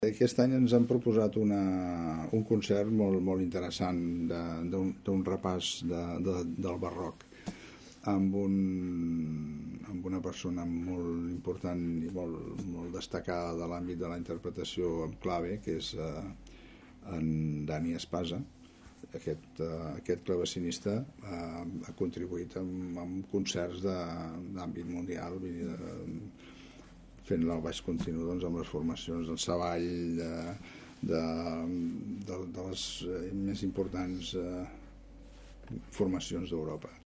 Aquest any ens han proposat un concert molt interessant d'un repàs del barroc amb una persona molt important i molt destacada de l'àmbit de la interpretació en clave, que és en Dani Espasa. Aquest clavecinista ha contribuït amb concerts d'àmbit mundial, fent el baix continu amb les formacions del Savall, de les més importants formacions d'Europa.